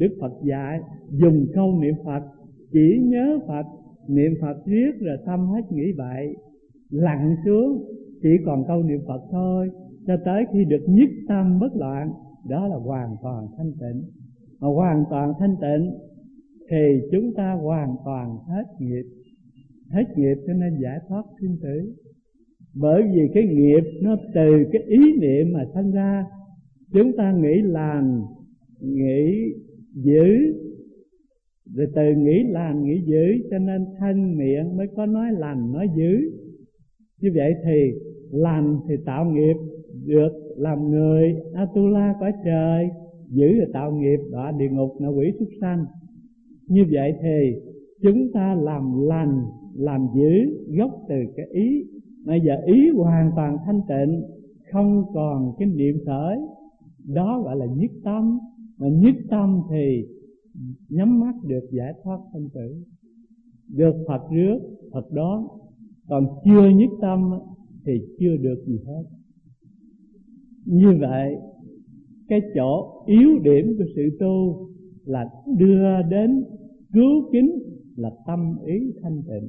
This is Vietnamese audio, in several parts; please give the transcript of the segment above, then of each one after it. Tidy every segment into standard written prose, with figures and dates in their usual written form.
Đức Phật dạy dùng câu niệm Phật, chỉ nhớ Phật, niệm Phật riết rồi tâm hết nghĩ bậy, lặn xuống chỉ còn câu niệm Phật thôi, cho tới khi được nhất tâm bất loạn, đó là hoàn toàn thanh tịnh. Mà hoàn toàn thanh tịnh thì chúng ta hoàn toàn hết nghiệp cho nên giải thoát sinh tử. Bởi vì cái nghiệp nó từ cái ý niệm mà sanh ra. Chúng ta nghĩ làm, nghĩ giữ, rồi từ nghĩ làm, nghĩ giữ, cho nên thân miệng mới có nói lành, nói dữ. Như vậy thì lành thì tạo nghiệp được làm người Atula cõi trời, giữ là tạo nghiệp đọa địa ngục, ngạ quỷ súc sanh. Như vậy thì chúng ta làm lành, làm dữ gốc từ cái ý. Bây giờ ý hoàn toàn thanh tịnh, không còn cái niệm khởi, đó gọi là nhất tâm. Mà nhất tâm thì nhắm mắt được giải thoát sanh tử, được Phật rước, Phật đón. Còn chưa nhất tâm thì chưa được gì hết. Như vậy cái chỗ yếu điểm của sự tu là đưa đến cứu kính là tâm ý thanh tịnh.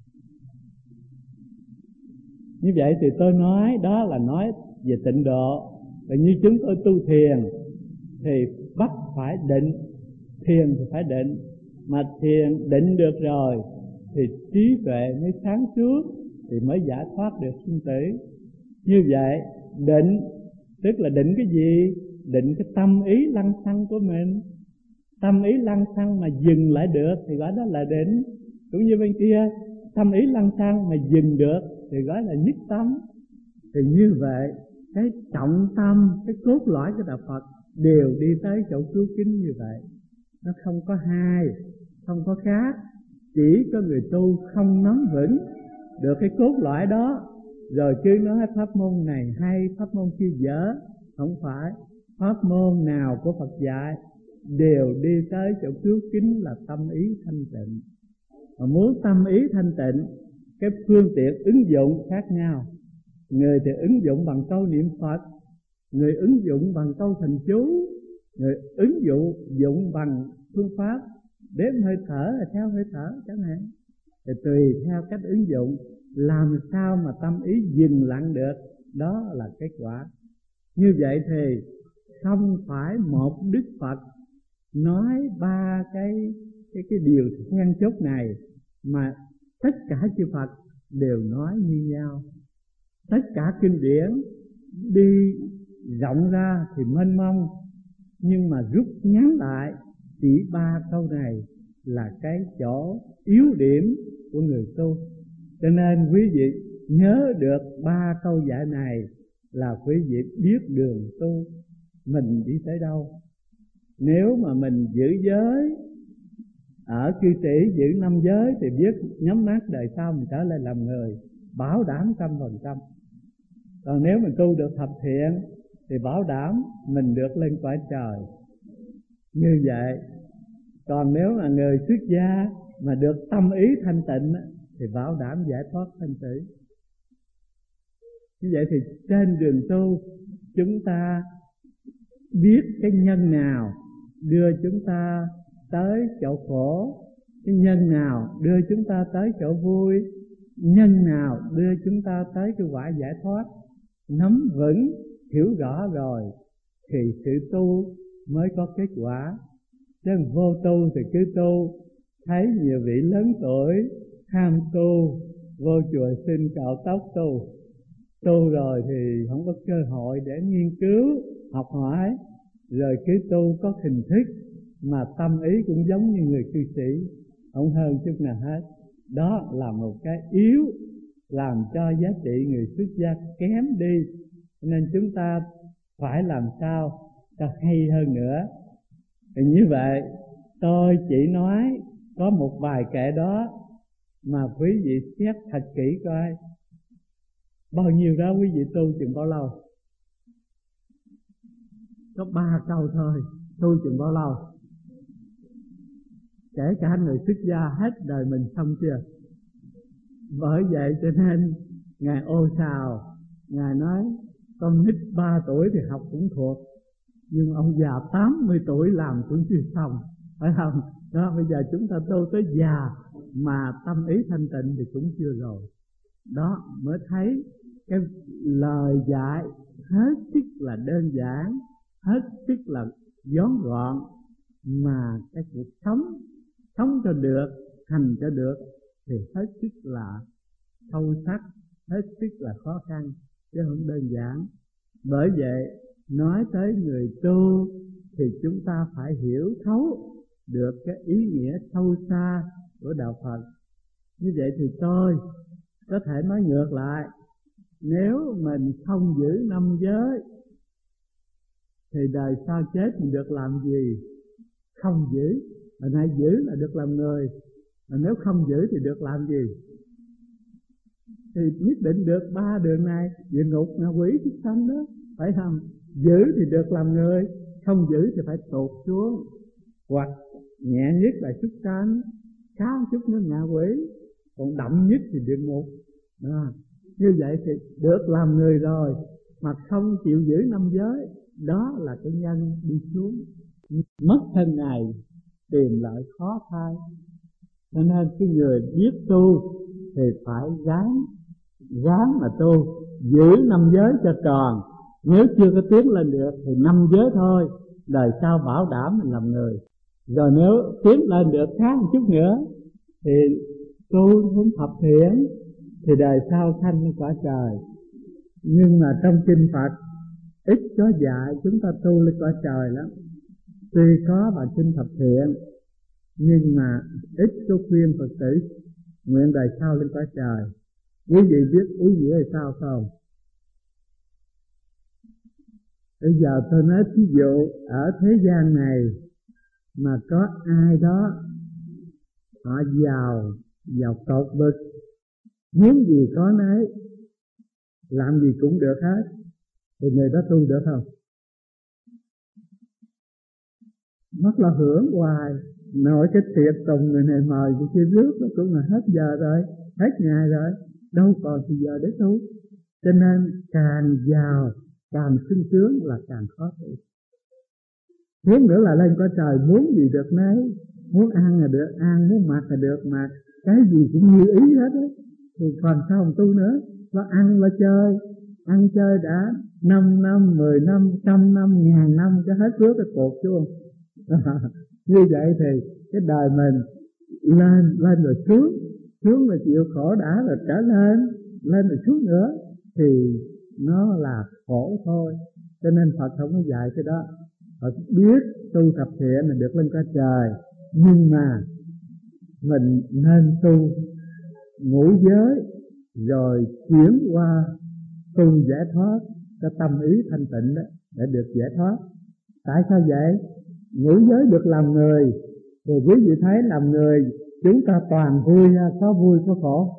Như vậy thì tôi nói đó là nói về tịnh độ. Và như chúng tôi tu thiền thì bắt phải định, thiền thì phải định. Mà thiền định được rồi thì trí tuệ mới sáng suốt, thì mới giải thoát được sinh tử. Như vậy định tức là định cái gì? Định cái tâm ý lăng xăng của mình. Tâm ý lăng xăng mà dừng lại được thì gọi đó là định. Cũng như bên kia, tâm ý lăng xăng mà dừng được thì gọi là nhất tâm. Thì như vậy cái trọng tâm, cái cốt lõi của đạo Phật đều đi tới chỗ cứu kính như vậy. Nó không có hai, không có khác. Chỉ có người tu không nắm vững được cái cốt lõi đó, rồi cứ nói pháp môn này hay, pháp môn kia dở. Không phải, pháp môn nào của Phật dạy đều đi tới chỗ cứu kính là tâm ý thanh tịnh. Mà muốn tâm ý thanh tịnh, cái phương tiện ứng dụng khác nhau. Người thì ứng dụng bằng câu niệm Phật, người ứng dụng bằng câu thần chú, người ứng dụng bằng phương pháp đếm hơi thở là theo hơi thở chẳng hạn. Thì tùy theo cách ứng dụng, làm sao mà tâm ý dừng lặng được, đó là kết quả. Như vậy thì không phải một Đức Phật nói ba cái điều then chốt này, mà tất cả chư Phật đều nói như nhau. Tất cả kinh điển đi rộng ra thì mênh mông, nhưng mà rút ngắn lại chỉ ba câu này là cái chỗ yếu điểm của người tu. Cho nên quý vị nhớ được ba câu dạy này là quý vị biết đường tu mình đi tới đâu. Nếu mà mình giữ giới ở cư sĩ, giữ 5 giới thì biết nhắm mắt đời sau mình trở lại làm người, bảo đảm 100%. Còn nếu mình tu được thập thiện thì bảo đảm mình được lên cõi trời. Như vậy, còn nếu mà người xuất gia mà được tâm ý thanh tịnh thì bảo đảm giải thoát sanh tử. Như vậy thì trên đường tu, chúng ta biết cái nhân nào đưa chúng ta tới chỗ khổ, cái nhân nào đưa chúng ta tới chỗ vui, nhân nào đưa chúng ta tới cái quả giải thoát. Nắm vững, hiểu rõ rồi thì sự tu mới có kết quả. Chứ vô tu thì cứ tu, thấy nhiều vị lớn tuổi ham tu, vô chùa xin cạo tóc tu rồi thì không có cơ hội để nghiên cứu, học hỏi, rồi cứ tu có hình thức mà tâm ý cũng giống như người cư sĩ, không hơn chút nào hết. Đó là một cái yếu làm cho giá trị người xuất gia kém đi. Nên chúng ta phải làm sao cho hay hơn nữa. Thì như vậy tôi chỉ nói có một vài kệ đó mà quý vị xét thật kỹ coi bao nhiêu đó quý vị tu chừng bao lâu. Có 3 câu thôi, tu chừng bao lâu. Kể cả người xuất gia hết đời mình xong chưa. Bởi vậy cho nên Ngài ô sào, Ngài nói con nít 3 tuổi thì học cũng thuộc, Nhưng ông già 80 tuổi làm cũng chưa xong, phải không? Đó, bây giờ chúng ta tu tới già mà tâm ý thanh tịnh thì cũng chưa rồi. Đó mới thấy cái lời dạy hết sức là đơn giản, hết sức là vón gọn, mà cái cuộc sống cho được, hành cho được thì hết sức là sâu sắc, hết sức là khó khăn chứ không đơn giản. Bởi vậy nói tới người tu thì chúng ta phải hiểu thấu được cái ý nghĩa sâu xa của đạo Phật. Như vậy thì tôi có thể nói ngược lại, nếu mình không giữ 5 giới thì đời sau chết mình được làm gì? Không giữ. Hồi nay giữ là được làm người, mà nếu không giữ thì được làm gì? Thì nhất định được 3 đường này, địa ngục, ngạ quỷ, súc sanh đó, phải không? Giữ thì được làm người, không giữ thì phải tụt xuống, hoặc nhẹ nhất là súc sanh, cao chút nữa ngạ quỷ, còn đậm nhất thì địa ngục. Như vậy thì được làm người rồi mà không chịu giữ 5 giới, đó là cái nhân đi xuống, mất thân này tìm lại khó thay. Cho nên cái người biết tu thì phải ráng mà tu, giữ 5 giới cho tròn. Nếu chưa có tiến lên được thì 5 giới thôi, đời sau bảo đảm mình làm người. Rồi nếu tiến lên được khác một chút nữa thì tu hướng thập thiện, thì đời sau sanh lên cõi trời. Nhưng mà trong kinh Phật ít có dạy chúng ta tu lên cõi trời lắm. Tuy có bài kinh thập thiện nhưng mà ít có khuyên Phật tử nguyện đời sau lên cõi trời. Quý vị biết ý nghĩa là sao không? Bây giờ tôi nói ví dụ ở thế gian này mà có ai đó họ giàu cột bực, muốn gì có nấy, làm gì cũng được hết, thì người đó tu được không? Mất là hưởng hoài, nội cái tiệc tùng người này mời người kia rước, nó cũng là hết giờ rồi, hết ngày rồi, đâu còn thì giờ để tu. Cho nên càng giàu, càng sung sướng là càng khó tu. Thêm nữa là lên cõi trời muốn gì được nấy, muốn ăn là được ăn, muốn mặc là được mặc, cái gì cũng như ý hết á. Thì còn sao mà tu nữa? Lo ăn lo chơi, ăn chơi đã 5 năm, 10 năm, 100 năm, 1000 năm cho hết rước cái cột chuông. Như vậy thì cái đời mình lên rồi xuống rồi chịu khổ đã rồi trở lên rồi xuống nữa thì nó là khổ thôi. Cho nên Phật không có dạy cái đó. Phật biết tu thập thiện là được lên cõi trời, nhưng mà mình nên tu ngũ giới rồi chuyển qua tu giải thoát cho tâm ý thanh tịnh đó, để được giải thoát. Tại sao vậy? Ngũ giới được làm người, rồi quý vị thấy làm người chúng ta toàn vui, có vui có khổ,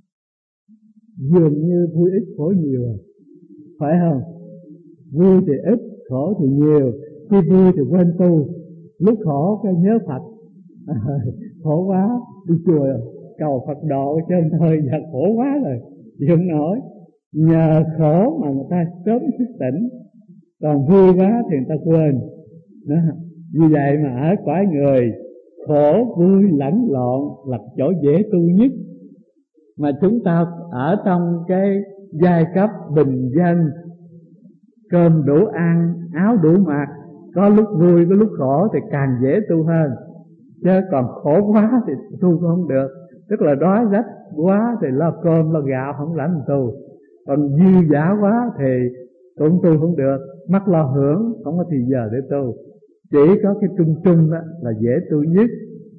dường như vui ít khổ nhiều, phải không? Vui thì ít, khổ thì nhiều. Khi vui thì quên tu, lúc khổ cái nhớ Phật. Khổ quá, đi chùa cầu Phật độ chân thôi, giờ khổ quá rồi, chịu không nổi. Nhờ khổ mà người ta sớm thức tỉnh, còn vui quá thì người ta quên. Đó. Vì vậy mà ở cõi người, khổ vui lẫn lộn là chỗ dễ tu nhất. Mà chúng ta ở trong cái giai cấp bình dân, cơm đủ ăn, áo đủ mặc, có lúc vui có lúc khổ thì càng dễ tu hơn. Chứ còn khổ quá thì tu không được. Tức là đói rách quá thì lo cơm lo gạo không lãnh tu, còn dư dả quá thì cũng tu không được, mắc lo hưởng, không có thì giờ để tu. Chỉ có cái trung trung đó là dễ tu nhất.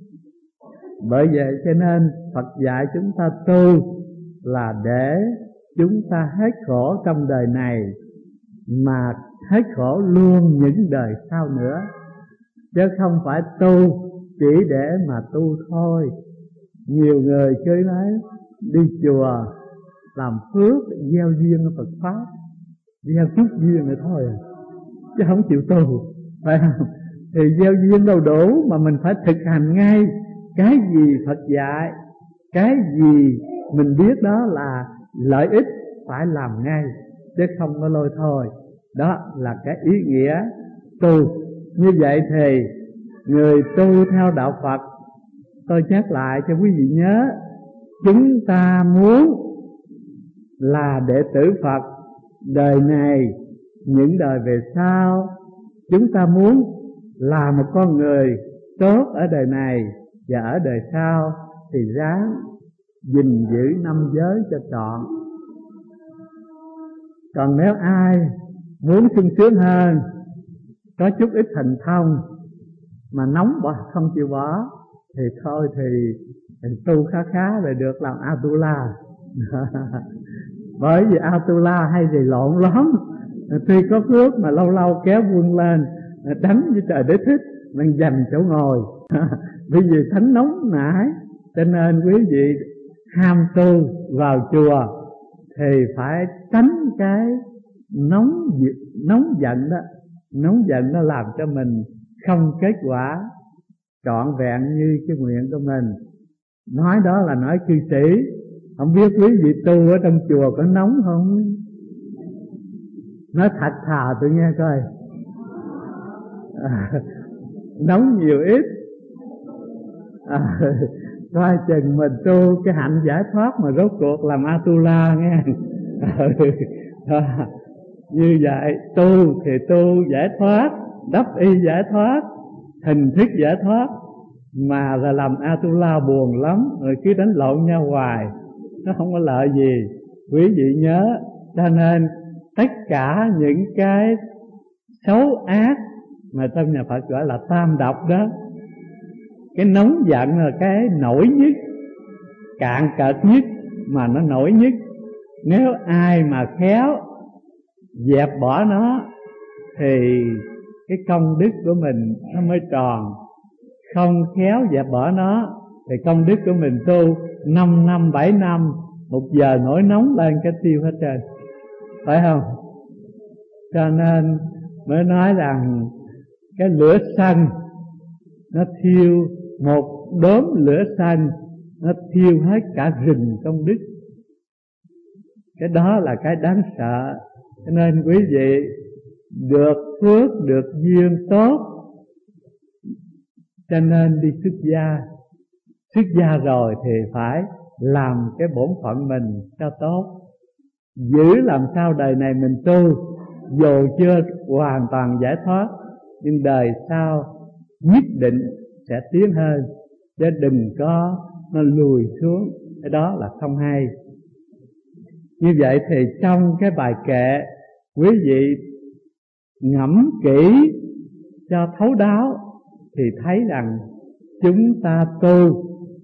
Bởi vậy cho nên Phật dạy chúng ta tu là để chúng ta hết khổ trong đời này, mà hết khổ luôn những đời sau nữa. Chứ không phải tu chỉ để mà tu thôi. Nhiều người chơi nói đi chùa làm phước, gieo duyên ở Phật Pháp, gieo chút duyên rồi thôi, chứ không chịu tu, phải không? Thì gieo duyên đâu đủ, mà mình phải thực hành ngay. Cái gì Phật dạy, cái gì mình biết đó là lợi ích, phải làm ngay, chứ không có lôi thôi. Đó là cái ý nghĩa tu. Như vậy thì người tu theo đạo Phật, tôi nhắc lại cho quý vị nhớ, chúng ta muốn là đệ tử Phật đời này, những đời về sau, chúng ta muốn là một con người tốt ở đời này và ở đời sau, thì ráng gìn giữ 5 giới cho trọn. Còn nếu ai muốn sung sướng hơn, có chút ít thành thông mà nóng bỏ không chịu bỏ, thì thôi thì tu khá khá rồi được làm Atula. Bởi vì Atula hay thì lộn lắm, tuy có phước mà lâu lâu kéo quân lên đánh với trời đế thích, đang giành chỗ ngồi. Bởi vì thánh nóng nảy, cho nên quý vị ham tu vào chùa thì phải tránh cái nóng giận đó. Nóng giận nó làm cho mình không kết quả trọn vẹn như cái nguyện của mình. Nói đó là nói cư sĩ. Không biết quý vị tu ở trong chùa có nóng không? Nói thật thà tôi nghe coi. Nóng nhiều ít. Coi chừng mình tu cái hạnh giải thoát mà rốt cuộc làm Atula nghe. Như vậy tu thì tu giải thoát, đắp y giải thoát, hình thức giải thoát, mà là làm Atula buồn lắm, rồi cứ đánh lộn nhau hoài, nó không có lợi gì. Quý vị nhớ, cho nên tất cả những cái xấu ác mà trong nhà Phật gọi là tam độc đó, cái nóng giận là cái nổi nhất, cạn cợt nhất mà nó nổi nhất. Nếu ai mà khéo dẹp bỏ nó thì cái công đức của mình nó mới tròn. Không khéo dẹp bỏ nó thì công đức của mình tu 5 năm 7 năm, 1 giờ nổi nóng lên cái tiêu hết trơn, phải không? Cho nên mới nói rằng cái lửa sân nó thiêu, một đốm lửa sân nó thiêu hết cả rừng công đức. Cái đó là cái đáng sợ. Cho nên quý vị được phước, được duyên tốt, cho nên đi xuất gia. Xuất gia rồi thì phải làm cái bổn phận mình cho tốt, giữ làm sao đời này mình tu, dù chưa hoàn toàn giải thoát, nhưng đời sau nhất định sẽ tiến hơn, chứ đừng có nó lùi xuống, cái đó là không hay. Như vậy thì trong cái bài kệ, quý vị ngẫm kỹ cho thấu đáo thì thấy rằng chúng ta tu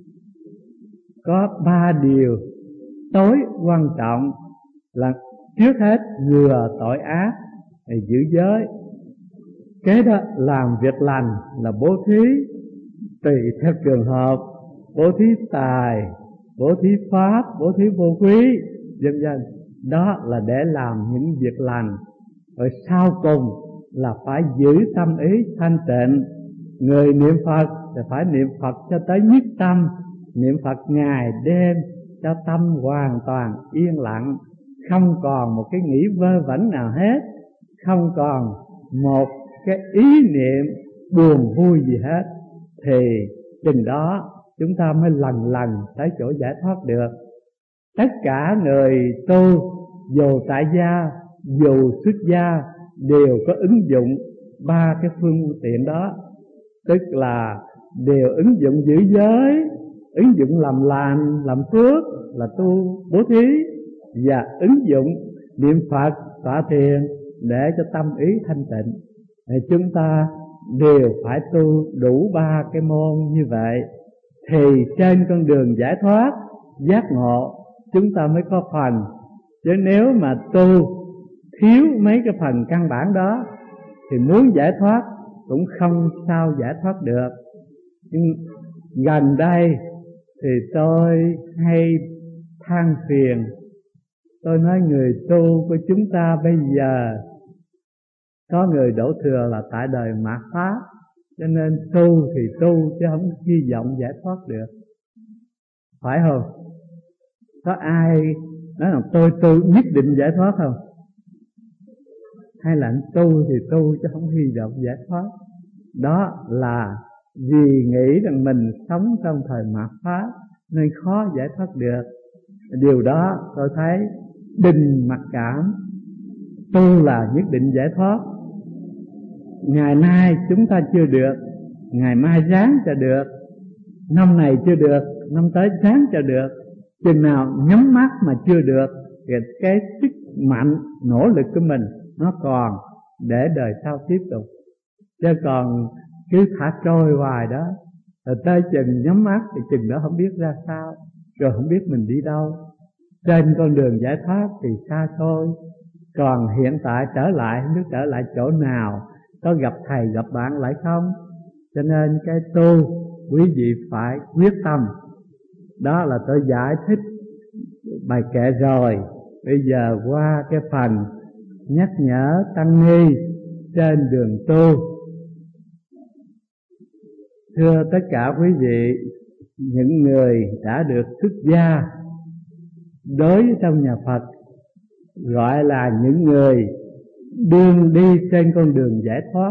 có 3 điều tối quan trọng, là trước hết ngừa tội ác thì giữ giới, kế đó làm việc lành là bố thí tùy theo trường hợp, bố thí tài, bố thí pháp, bố thí vô quý, vân vân. Đó là để làm những việc lành. Rồi sau cùng là phải giữ tâm ý thanh tịnh. Người niệm Phật thì phải niệm Phật cho tới nhất tâm, niệm Phật ngày đêm cho tâm hoàn toàn yên lặng, không còn một cái nghĩ vơ vẩn nào hết, không còn một cái ý niệm buồn vui gì hết, thì chừng đó chúng ta mới lần lần tới chỗ giải thoát được. Tất cả người tu, dù tại gia, dù xuất gia, đều có ứng dụng 3 cái phương tiện đó. Tức là đều ứng dụng giữ giới, ứng dụng làm lành, làm phước là tu bố thí, và ứng dụng niệm Phật, tọa thiền để cho tâm ý thanh tịnh. Thì chúng ta đều phải tu đủ 3 cái môn như vậy, thì trên con đường giải thoát, giác ngộ chúng ta mới có phần. Chứ nếu mà tu thiếu mấy cái phần căn bản đó thì muốn giải thoát cũng không sao giải thoát được. Nhưng gần đây thì tôi hay than phiền, tôi nói người tu của chúng ta bây giờ có người đổ thừa là tại đời mạt Pháp, cho nên tu thì tu chứ không hy vọng giải thoát được, phải không? Có ai nói là tôi tu nhất định giải thoát không? hay là anh tu thì tu chứ không hy vọng giải thoát. Đó là vì nghĩ rằng mình sống trong thời mạt Pháp nên khó giải thoát được. Điều đó tôi thấy đừng mặc cảm, tu là nhất định giải thoát. Ngày nay chúng ta chưa được, ngày mai ráng cho được, năm này chưa được, năm tới ráng cho được. Chừng nào nhắm mắt mà chưa được thì cái sức mạnh nỗ lực của mình nó còn để đời sau tiếp tục. Chứ còn cứ thả trôi hoài đó, rồi tới chừng nhắm mắt thì chừng đó không biết ra sao, rồi không biết mình đi đâu. Trên con đường giải thoát thì xa xôi, còn hiện tại trở lại không biết trở lại chỗ nào, có gặp thầy gặp bạn lại không. Cho nên cái tu quý vị phải quyết tâm. Đó là tôi giải thích bài kệ rồi. Bây giờ qua cái phần nhắc nhở tăng ni trên đường tu. Thưa tất cả quý vị, những người đã được xuất gia đối với trong nhà Phật gọi là những người đương đi trên con đường giải thoát.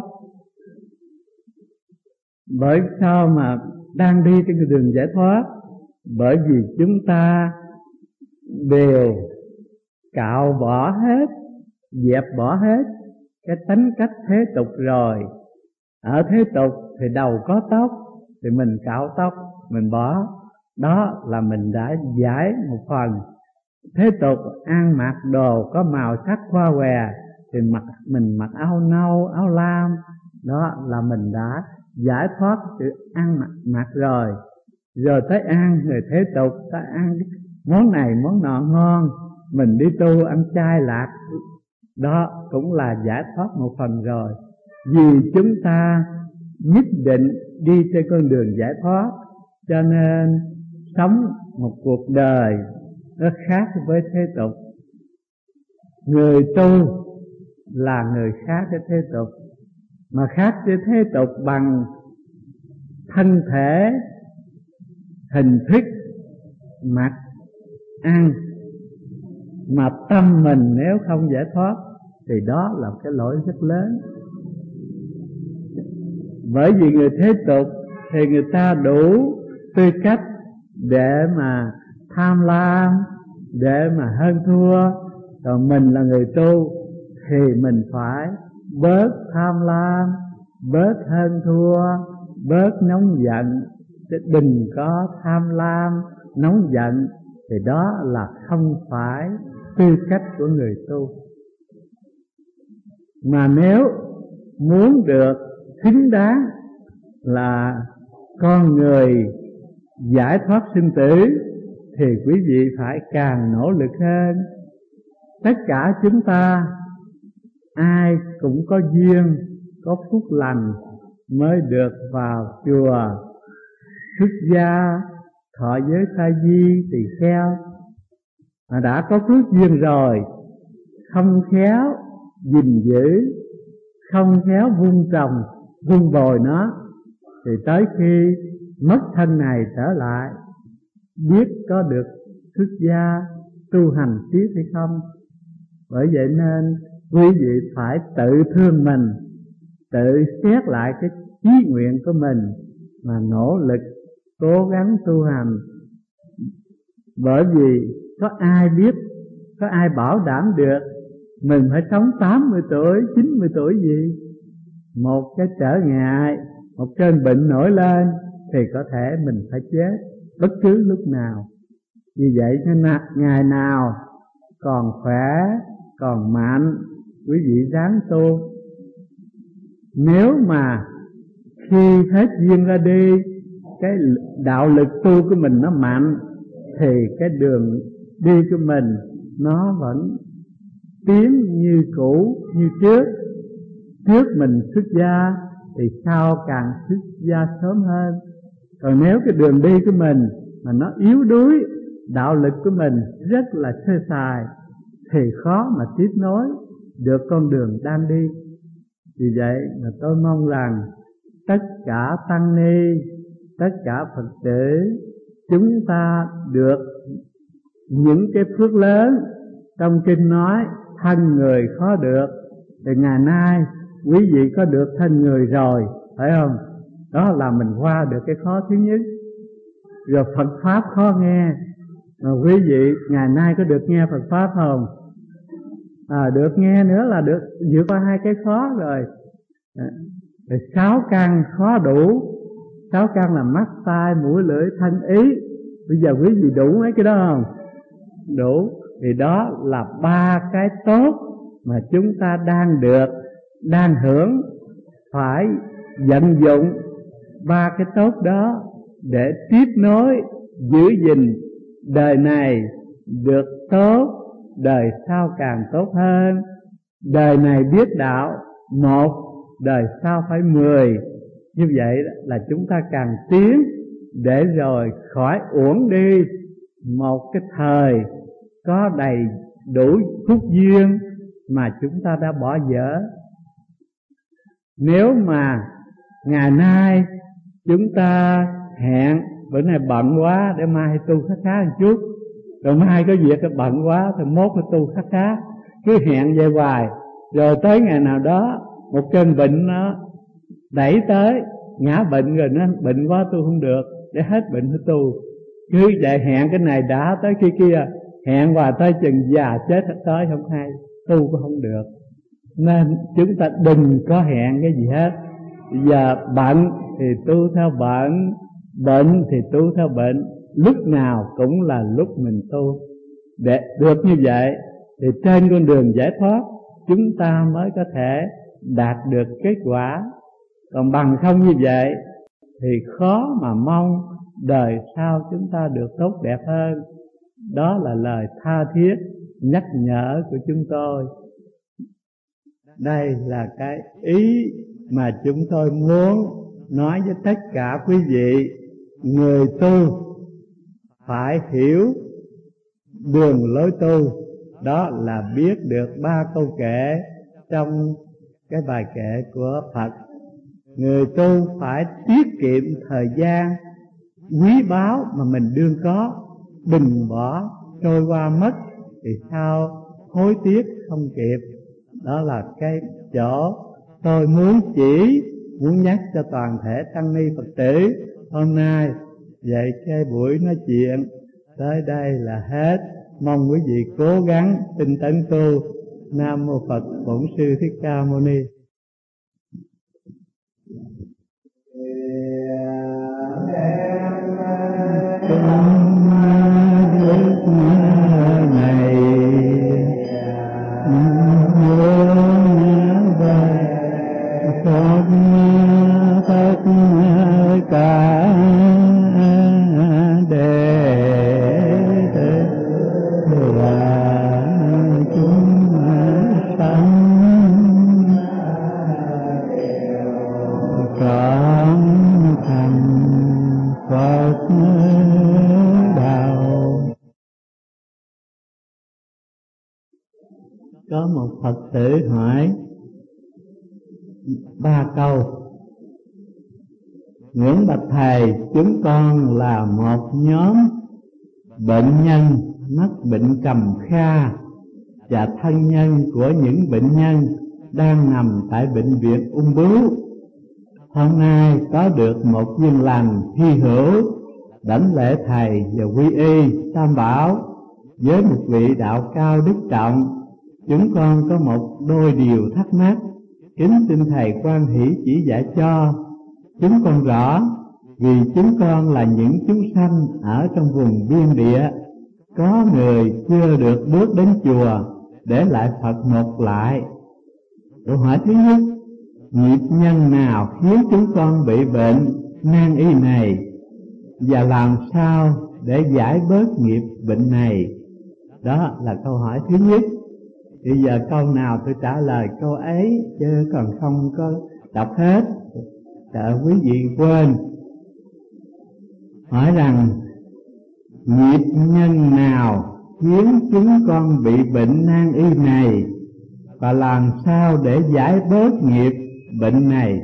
Bởi sao mà đang đi trên con đường giải thoát? Bởi vì chúng ta đều cạo bỏ hết, dẹp bỏ hết cái tính cách thế tục rồi. Ở thế tục thì đầu có tóc thì mình cạo tóc, mình bỏ. Đó là mình đã giải một phần. Thế tục ăn mặc đồ có màu sắc hoa hòe thì mình mặc áo nâu, áo lam. Đó là mình đã giải thoát sự ăn mặc rồi. Rồi tới ăn, người thế tục ta ăn món này món nọ ngon, mình đi tu ăn chay lạc. Đó cũng là giải thoát một phần rồi. Vì chúng ta nhất định đi trên con đường giải thoát, cho nên sống một cuộc đời nó khác với thế tục. Người tu là người khác với thế tục, mà khác với thế tục bằng thân thể, hình thức, mặc, ăn. Mà tâm mình nếu không giải thoát thì đó là cái lỗi rất lớn. Bởi vì người thế tục thì người ta đủ tư cách để mà tham lam, để mà hơn thua. Còn mình là người tu thì mình phải bớt tham lam, bớt hơn thua, bớt nóng giận. Chứ đừng có tham lam, nóng giận, thì đó là không phải tư cách của người tu. Mà nếu muốn được xứng đáng là con người giải thoát sinh tử thì quý vị phải càng nỗ lực hơn. Tất cả chúng ta ai cũng có duyên, có phúc lành mới được vào chùa xuất gia, thọ giới sa di, tỳ kheo. Mà đã có phước duyên rồi, không khéo gìn giữ, không khéo vun trồng, vun bồi nó, thì tới khi mất thân này trở lại, biết có được xuất gia tu hành tiếp hay không. Bởi vậy nên quý vị phải tự thương mình, tự xét lại cái chí nguyện của mình mà nỗ lực cố gắng tu hành. Bởi vì có ai biết, có ai bảo đảm được mình phải sống 80 tuổi, 90 tuổi gì. Một cái trở ngại, một cơn bệnh nổi lên thì có thể mình phải chết bất cứ lúc nào. Vì vậy nên ngày nào còn khỏe, còn mạnh, quý vị ráng tu. Nếu mà khi hết duyên ra đi, cái đạo lực tu của mình nó mạnh, thì cái đường đi của mình nó vẫn tiến như cũ, như trước. Trước mình xuất gia thì sau càng xuất gia sớm hơn. Còn nếu cái đường đi của mình mà nó yếu đuối, đạo lực của mình rất là sơ sài, thì khó mà tiếp nối được con đường đang đi. Vì vậy mà tôi mong rằng tất cả tăng ni, tất cả Phật tử, chúng ta được những cái phước lớn. Trong kinh nói thân người khó được, Thì ngày nay quý vị có được thân người rồi, phải không? Đó là mình qua được cái khó thứ nhất. Rồi Phật Pháp khó nghe, mà quý vị ngày nay có được nghe Phật Pháp không? Được nghe nữa là được vượt qua hai cái khó rồi. Rồi 6 căn khó đủ. 6 căn là mắt, tai, mũi, lưỡi, thân, ý. Bây giờ quý vị đủ mấy cái đó không? Đủ. Thì đó là 3 cái tốt mà chúng ta đang được, đang hưởng. Phải vận dụng 3 cái tốt đó để tiếp nối, giữ gìn đời này được tốt, đời sau càng tốt hơn. Đời này biết đạo 1, đời sau phải 10. Như vậy là chúng ta càng tiến, để rồi khỏi uổng đi một cái thời có đầy đủ phúc duyên mà chúng ta đã bỏ dở. Nếu mà ngày nay chúng ta hẹn bữa nay bận quá để mai tu khá một chút, rồi mai có việc bận quá thì mốt phải tu khá, cứ hẹn vậy hoài, rồi tới ngày nào đó một cơn bệnh nó đẩy tới, ngã bệnh rồi nó bệnh quá tu không được, để hết bệnh phải tu. Cứ vậy hẹn cái này đã tới khi kia, hẹn hoài tới chừng già chết tới không hay, tu cũng không được. Nên chúng ta đừng có hẹn cái gì hết. Giờ bận thì tu theo bận, bệnh thì tu theo bệnh, lúc nào cũng là lúc mình tu. Để được như vậy thì trên con đường giải thoát chúng ta mới có thể đạt được kết quả. Còn bằng không như vậy thì khó mà mong đời sau chúng ta được tốt đẹp hơn. Đó là lời tha thiết nhắc nhở của chúng tôi. Đây là cái ý mà chúng tôi muốn nói với tất cả quý vị. Người tu phải hiểu đường lối tu, đó là biết được 3 câu kệ trong cái bài kệ của Phật. Người tu phải tiết kiệm thời gian quý báu mà mình đương có, đừng bỏ trôi qua mất thì sao hối tiếc không kịp. Đó là cái chỗ tôi muốn nhắc cho toàn thể tăng ni Phật tử hôm nay. Vậy cái buổi nói chuyện tới đây là hết. Mong quý vị cố gắng tinh tấn tu. Nam mô Phật Bổn Sư Thích Ca Mâu Ni. Có một Phật tử hỏi 3 câu. Ngưỡng bạch Thầy, chúng con là một nhóm bệnh nhân mắc bệnh trầm kha và thân nhân của những bệnh nhân đang nằm tại bệnh viện ung bướu. Hôm nay có được một duyên lành hy hữu, đảnh lễ Thầy và quy y Tam Bảo với một vị đạo cao đức trọng. Chúng con có một đôi điều thắc mắc, kính xin Thầy quan hỷ chỉ dạy cho chúng con rõ. Vì chúng con là những chúng sanh ở trong vùng biên địa, có người chưa được bước đến chùa để lại Phật một lại. Câu hỏi thứ nhất, nghiệp nhân nào khiến chúng con bị bệnh nan y này, và làm sao để giải bớt nghiệp bệnh này? Đó là câu hỏi thứ nhất. Bây giờ câu nào tôi trả lời câu ấy, chứ còn không có đọc hết, sợ quý vị quên. Hỏi rằng nghiệp nhân nào khiến chúng con bị bệnh nan y này, và làm sao để giải bớt nghiệp bệnh này?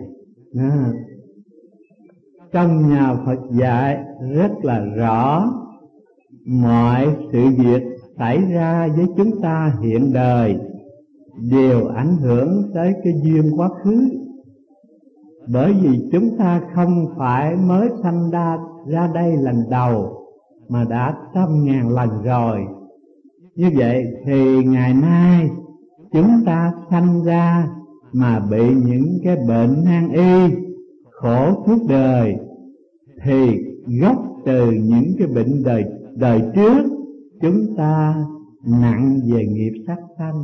Trong nhà Phật dạy rất là rõ, mọi sự việc xảy ra với chúng ta hiện đời đều ảnh hưởng tới cái duyên quá khứ. Bởi vì chúng ta không phải mới sanh ra đây lần đầu, mà đã 100.000 lần rồi. Như vậy thì ngày nay chúng ta sanh ra mà bị những cái bệnh nan y, khổ suốt đời, thì gốc từ những cái bệnh đời trước chúng ta nặng về nghiệp sát sanh.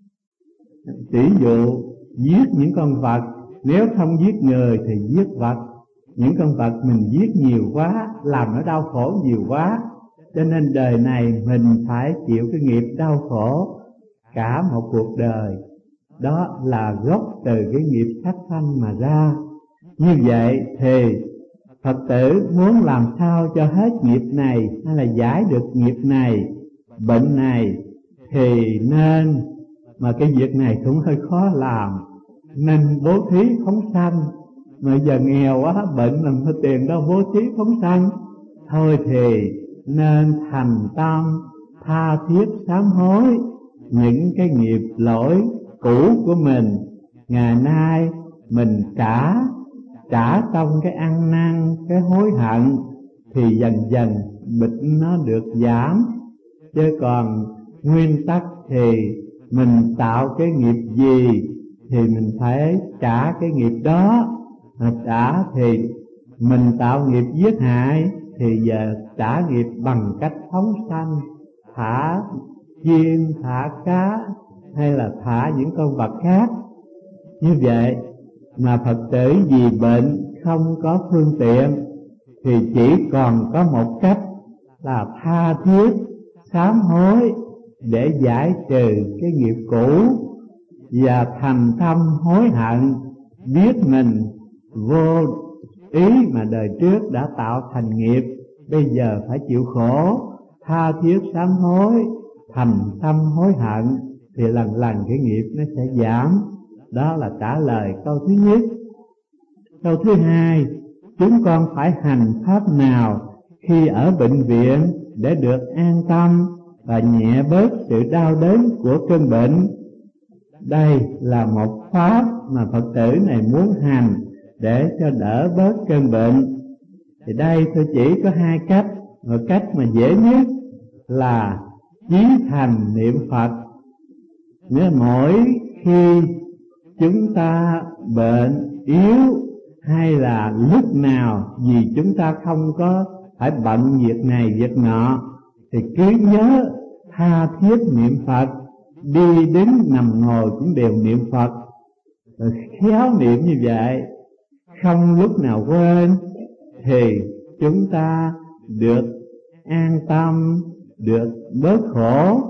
Ví dụ giết những con vật, nếu không giết người thì giết vật. Những con vật mình giết nhiều quá, làm nó đau khổ nhiều quá, cho nên đời này mình phải chịu cái nghiệp đau khổ cả một cuộc đời. Đó là gốc từ cái nghiệp sát sanh mà ra. Như vậy thì Phật tử muốn làm sao cho hết nghiệp này, hay là giải được nghiệp này, bệnh này, thì nên, mà cái việc này cũng hơi khó làm, nên bố thí phóng sanh. Mà giờ nghèo quá, bệnh làm thôi tiền đâu bố thí phóng sanh. Thôi thì nên thành tâm tha thiết sám hối những cái nghiệp lỗi cũ của mình. Ngày nay mình trả xong cái ăn năn, cái hối hận, thì dần dần bệnh nó được giảm. Chứ còn nguyên tắc thì mình tạo cái nghiệp gì thì mình phải trả cái nghiệp đó. Mà trả thì mình tạo nghiệp giết hại thì giờ trả nghiệp bằng cách phóng sanh, thả chim, thả cá, hay là thả những con vật khác. Như vậy mà Phật tử vì bệnh không có phương tiện thì chỉ còn có một cách là tha thiết sám hối để giải trừ cái nghiệp cũ, và thành tâm hối hận, biết mình vô ý mà đời trước đã tạo thành nghiệp, bây giờ phải chịu khổ. Tha thiết sám hối, thành tâm hối hận, thì lần lần cái nghiệp nó sẽ giảm. Đó là trả lời câu thứ nhất. Câu thứ hai, chúng con phải hành pháp nào khi ở bệnh viện để được an tâm và nhẹ bớt sự đau đớn của cơn bệnh? Đây là một pháp mà Phật tử này muốn hành để cho đỡ bớt cơn bệnh. Thì đây tôi chỉ có hai cách. Một cách mà dễ nhất là chí thành niệm Phật. Nếu mỗi khi chúng ta bệnh yếu, hay là lúc nào vì chúng ta không có phải bận việc này việc nọ, thì cứ nhớ tha thiết niệm Phật. Đi đứng nằm ngồi cũng đều niệm Phật, rồi khéo niệm như vậy, không lúc nào quên, thì chúng ta được an tâm, được bớt khổ.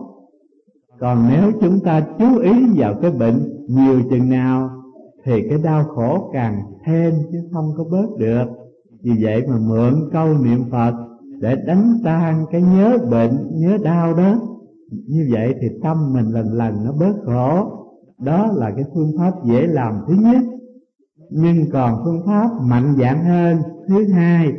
Còn nếu chúng ta chú ý vào cái bệnh nhiều chừng nào thì cái đau khổ càng thêm chứ không có bớt được. Vì vậy mà mượn câu niệm Phật để đánh tan cái nhớ bệnh, nhớ đau đó. Như vậy thì tâm mình lần lần nó bớt khổ. Đó là cái phương pháp dễ làm thứ nhất. Nhưng còn phương pháp mạnh dạn hơn thứ hai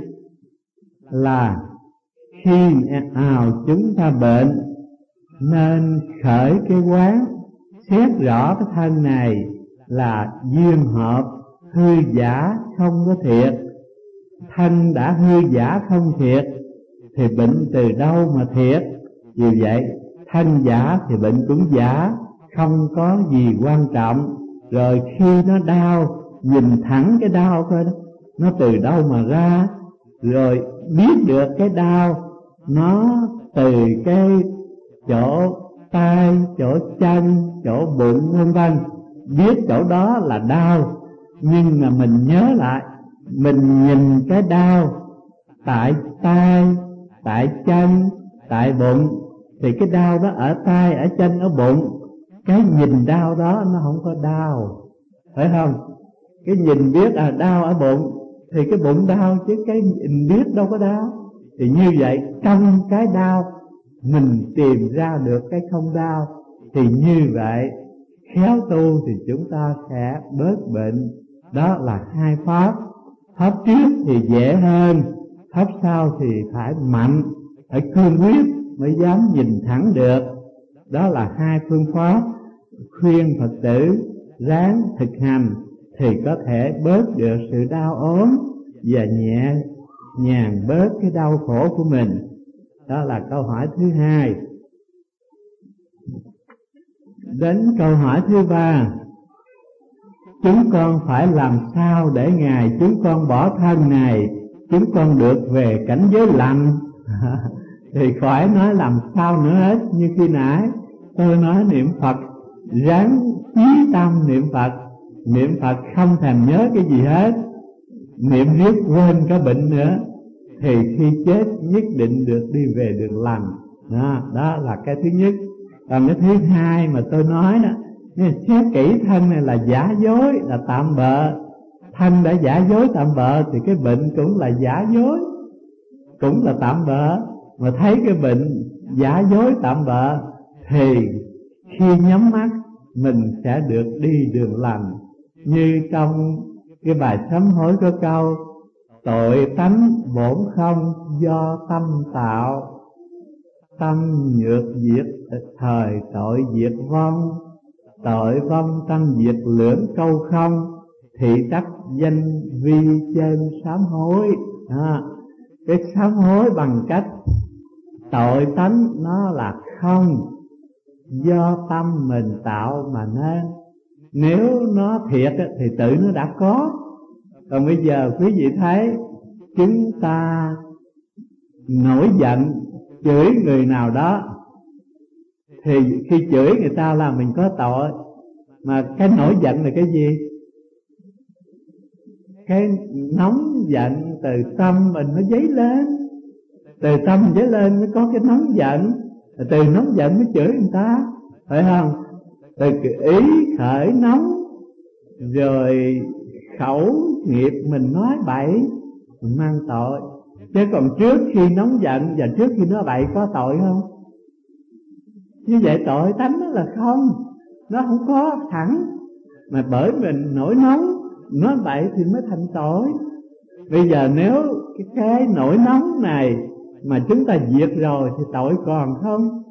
là khi nào chúng ta bệnh nên khởi cái quán, xét rõ cái thân này là duyên hợp, hư giả không có thiệt. Thân đã hư giả không thiệt thì bệnh từ đâu mà thiệt? Vì vậy thân giả thì bệnh cũng giả, không có gì quan trọng. Rồi khi nó đau, nhìn thẳng cái đau coi đó, nó từ đâu mà ra, rồi biết được cái đau nó từ cái chỗ tay, chỗ chân, chỗ bụng vân vân. Biết chỗ đó là đau, nhưng mà mình nhớ lại, mình nhìn cái đau tại tay, tại chân, tại bụng, thì cái đau đó ở tay, ở chân, ở bụng. Cái nhìn đau đó nó không có đau, phải không? Cái nhìn biết đau ở bụng thì cái bụng đau, chứ cái nhìn biết đâu có đau. Thì như vậy trong cái đau mình tìm ra được cái không đau, thì như vậy khéo tu thì chúng ta sẽ bớt bệnh. Đó là hai pháp. Pháp trước thì dễ hơn, pháp sau thì phải mạnh, phải cương quyết mới dám nhìn thẳng được. Đó là hai phương pháp. khuyên Phật tử ráng thực hành thì có thể bớt được sự đau ốm và nhẹ nhàng bớt cái đau khổ của mình. Đó là câu hỏi thứ hai. Đến câu hỏi thứ ba: chúng con phải làm sao để ngày chúng con bỏ thân này, chúng con được về cảnh giới lành? Thì khỏi nói làm sao nữa hết. Như khi nãy tôi nói niệm Phật, ráng chí tâm niệm Phật. Niệm Phật không thèm nhớ cái gì hết, niệm riết quên cả bệnh nữa, thì khi chết nhất định được đi về đường lành. Đó là cái thứ nhất. Còn cái thứ hai mà tôi nói đó, xét kỹ thân này là giả dối, là tạm bợ. Thân đã giả dối tạm bợ thì cái bệnh cũng là giả dối, cũng là tạm bợ. Mà thấy cái bệnh giả dối tạm bợ thì khi nhắm mắt mình sẽ được đi đường lành. Như trong cái bài sám hối có câu: tội tánh bổn không do tâm tạo, tâm nhược diệt thời tội diệt vong, tội vong tâm diệt lưỡng câu không, thị tắc danh vi trên sám hối. Cái sám hối bằng cách tội tánh nó là không, do tâm mình tạo mà nên. Nếu nó thiệt thì tự nó đã có. Còn bây giờ quý vị thấy chúng ta nổi giận chửi người nào đó, thì khi chửi người ta là mình có tội. Mà cái nổi giận là cái gì? Cái nóng giận từ tâm mình nó dấy lên, từ tâm mình dấy lên mới có cái nóng giận, từ nóng giận mới chửi người ta, phải không? Từ ý khởi nóng, rồi khẩu nghiệp mình nói bậy, mình mang tội. Chứ còn trước khi nóng giận và trước khi nói bậy có tội không? Như vậy tội tánh nó là không, nó không có thẳng. Mà bởi mình nổi nóng nói bậy thì mới thành tội. Bây giờ nếu cái nổi nóng này mà chúng ta diệt rồi thì tội còn không?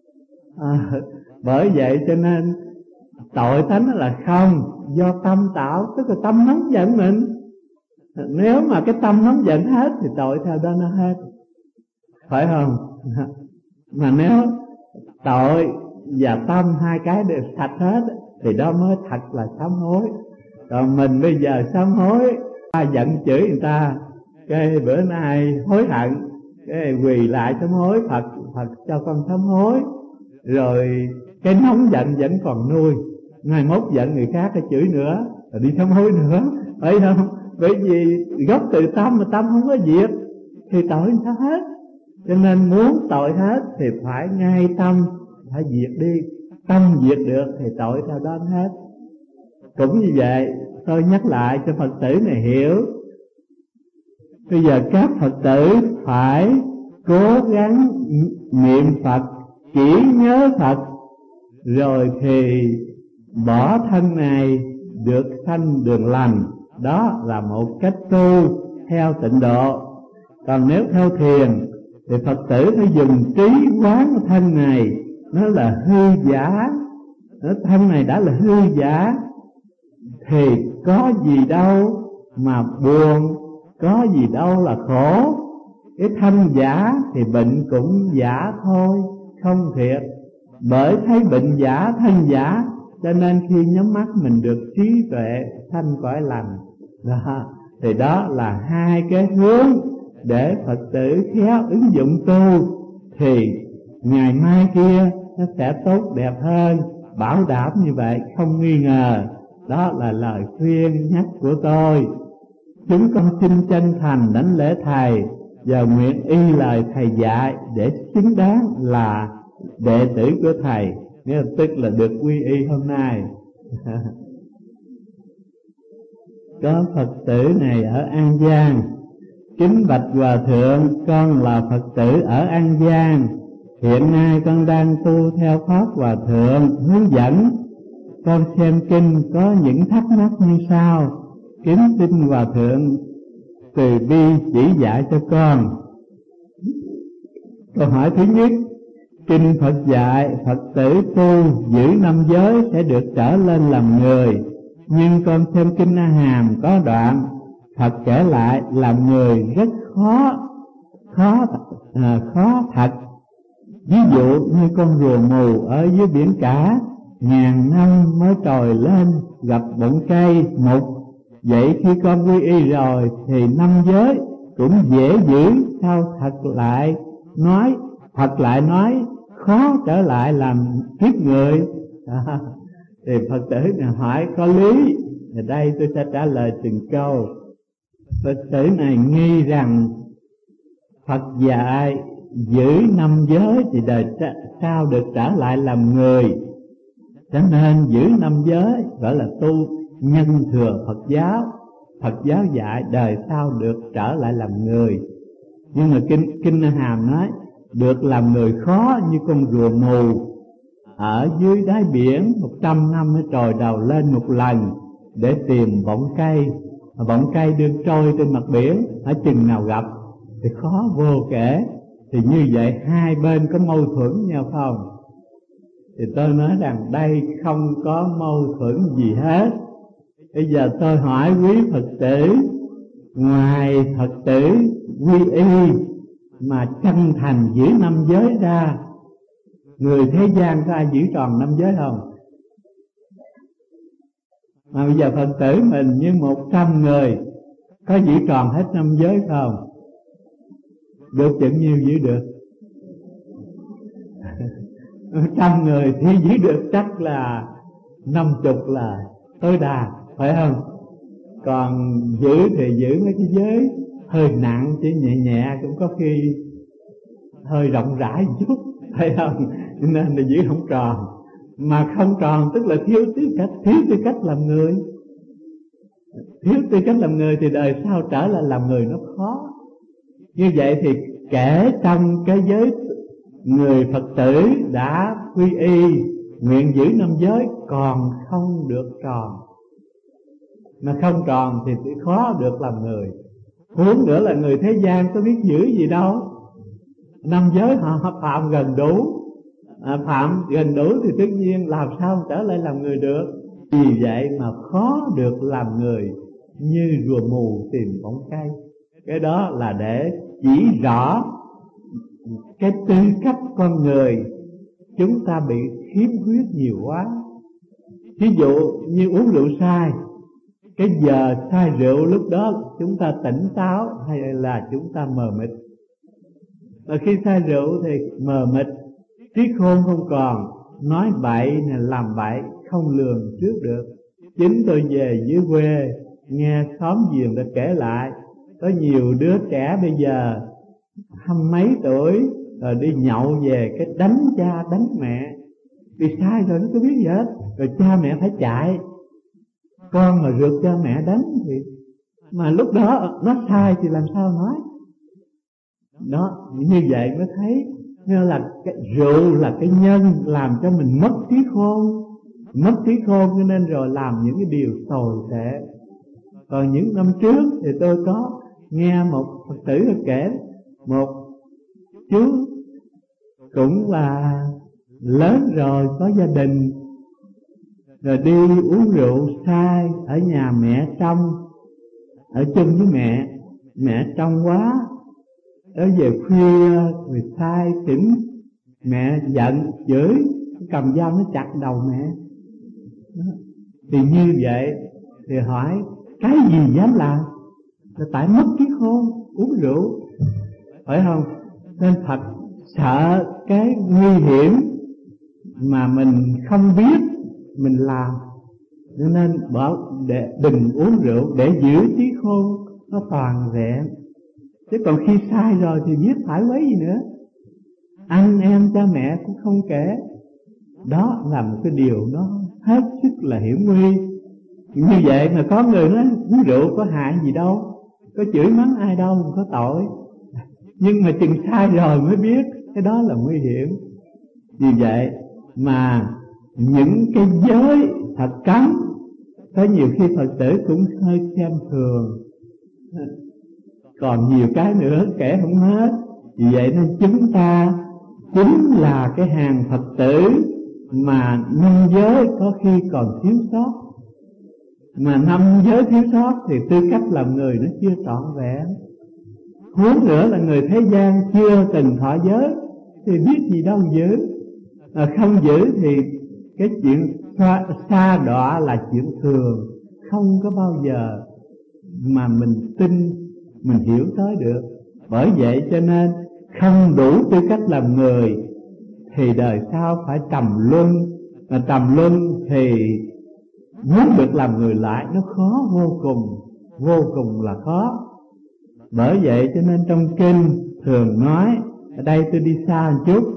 Bởi vậy cho nên tội tánh là không, do tâm tạo, tức là tâm nóng giận mình. Nếu mà cái tâm nóng giận hết thì tội theo đó nó hết, phải không? Mà nếu tội và tâm hai cái đều sạch hết thì đó mới thật là sám hối. Còn mình bây giờ sám hối, ta giận chửi người ta, cái bữa nay hối hận, cái quỳ lại sám hối, Phật cho con sám hối, rồi cái nóng giận vẫn còn nuôi, ngày mốt giận người khác cái chửi nữa, rồi đi sám hối nữa, phải không? Bởi vì gốc từ tâm mà tâm không có diệt thì tội sao hết. Cho nên muốn tội hết thì phải ngay tâm, phải diệt đi. Tâm diệt được thì tội theo đó hết. Cũng như vậy, tôi nhắc lại cho Phật tử này hiểu. Bây giờ các Phật tử phải cố gắng niệm Phật, chỉ nhớ Phật, rồi thì bỏ thân này được sanh đường lành. Đó là một cách tu theo tịnh độ. Còn nếu theo thiền thì Phật tử phải dùng trí quán thân này, nó là hư giả, thân này đã là hư giả thì có gì đâu mà buồn, có gì đâu là khổ. Cái thân giả thì bệnh cũng giả thôi, không thiệt. Bởi thấy bệnh giả, thân giả, cho nên khi nhắm mắt mình được trí tuệ sanh cõi lành. Đó, thì đó là hai cái hướng để Phật tử khéo ứng dụng tu, thì ngày mai kia nó sẽ tốt đẹp hơn, bảo đảm như vậy không nghi ngờ. Đó là lời khuyên nhắc của tôi. Chúng con xin chân thành đảnh lễ Thầy và nguyện y lời Thầy dạy để xứng đáng là đệ tử của Thầy, nghĩa là tức là được quy y hôm nay. Có Phật tử này ở An Giang: kính bạch Hòa Thượng, con là Phật tử ở An Giang. Hiện nay con đang tu theo Pháp Hòa Thượng hướng dẫn. Con xem kinh có những thắc mắc như sau, kính xin Hòa Thượng từ bi chỉ dạy cho con. Câu hỏi thứ nhất: Kinh Phật dạy Phật tử tu giữ 5 giới sẽ được trở lên làm người. Nhưng con xem Kinh A Hàm có đoạn Phật kể lại làm người rất khó thật. Ví dụ như con rùa mù ở dưới biển cả, ngàn năm mới trồi lên gặp bụi cây mục. Vậy khi con quy y rồi thì 5 giới cũng dễ giữ. Sao Phật lại nói khó trở lại làm kiếp người? Thì Phật tử này hỏi có lý. Thì đây tôi sẽ trả lời từng câu. Phật tử này nghi rằng Phật dạy giữ 5 giới thì đời sau được trở lại làm người, cho nên giữ 5 giới gọi là tu nhân thừa Phật giáo. Phật giáo dạy đời sau được trở lại làm người. Nhưng mà Kinh A Hàm nói được làm người khó như con rùa mù ở dưới đáy biển 100 năm mới trồi đầu lên một lần để tìm bọng cây. Bọng cây đương trôi trên mặt biển, ở chừng nào gặp thì khó vô kể. Thì như vậy hai bên có mâu thuẫn nhau không? Thì tôi nói rằng đây không có mâu thuẫn gì hết. Bây giờ tôi hỏi quý Phật tử, ngoài Phật tử quy y mà chân thành giữ 5 giới ra, người thế gian có ai giữ tròn 5 giới không? Mà bây giờ Phật tử mình như 100 người có giữ tròn hết 5 giới không? Được chừng nhiêu giữ được? 100 người thì giữ được chắc là 50 là tối đa, phải không? Còn giữ thì giữ mấy cái giới hơi nặng, chỉ nhẹ nhẹ, cũng có khi hơi rộng rãi một chút, phải không? Nên là giữ không tròn. Mà không tròn tức là thiếu tư cách làm người. Thiếu tư cách làm người thì đời sau trở lại làm người nó khó. Như vậy thì kể trong cái giới người Phật tử đã quy y nguyện giữ 5 giới còn không được tròn. Mà không tròn thì khó được làm người. Huống nữa là người thế gian có biết giữ gì đâu. 5 giới họ phạm gần đủ. Phạm gần đủ thì tất nhiên làm sao trở lại làm người được. Vì vậy mà khó được làm người, như rùa mù tìm bóng cây. Cái đó là để chỉ rõ cái tư cách con người chúng ta bị khiếm khuyết nhiều quá. Ví dụ như uống rượu sai, cái giờ say rượu lúc đó chúng ta tỉnh táo hay là chúng ta mờ mịt? Và khi say rượu thì mờ mịt, trí khôn không còn, nói bậy làm bậy, không lường trước được. Chính tôi về dưới quê nghe xóm giềng đã kể lại, có nhiều đứa trẻ bây giờ 20 mấy tuổi rồi đi nhậu về cái đánh cha đánh mẹ, vì sai rồi nó có biết gì hết, rồi cha mẹ phải chạy. Con mà rượt cha mẹ đánh thì mà lúc đó nó sai thì làm sao nói. Đó, như vậy mới thấy như là cái rượu là cái nhân làm cho mình mất trí khôn. Mất trí khôn cho nên rồi làm những cái điều tồi tệ. Còn những năm trước thì tôi có nghe một Phật tử kể, một chú cũng là lớn rồi, có gia đình, rồi đi uống rượu sai ở nhà mẹ trong, ở chung với mẹ trong quá, tới về khuya rồi sai tỉnh, mẹ giận chửi, cầm dao nó chặt đầu mẹ. Thì như vậy thì hỏi cái gì dám làm, là tại mất trí khôn, uống rượu, phải không? Nên Phật sợ cái nguy hiểm mà mình không biết mình làm, cho nên bảo đừng uống rượu để giữ trí khôn nó toàn vẹn. Chứ còn khi sai rồi thì biết phải lấy gì nữa. Anh em cha mẹ cũng không kể. Đó là một cái điều nó hết sức là hiểm nguy. Như vậy mà có người nói uống rượu có hại gì đâu, có chửi mắng ai đâu, không có tội. Nhưng mà chừng sai rồi mới biết cái đó là nguy hiểm. Vì vậy mà những cái giới thật cấm, có nhiều khi Phật tử cũng hơi xem thường. Còn nhiều cái nữa kể không hết. Vì vậy nên chúng ta chính là cái hàng Phật tử mà năm giới có khi còn thiếu sót. Mà năm giới thiếu sót thì tư cách làm người nó chưa trọn vẹn. Huống nữa là người thế gian chưa từng thọ giới thì biết gì đâu giữ. Không giữ thì cái chuyện sa đọa là chuyện thường, không có bao giờ mà mình tin, mình hiểu tới được. Bởi vậy cho nên không đủ tư cách làm người thì đời sau phải trầm luân. Mà trầm luân thì muốn được làm người lại nó khó vô cùng là khó. Bởi vậy cho nên trong kinh thường nói, ở đây tôi đi xa một chút,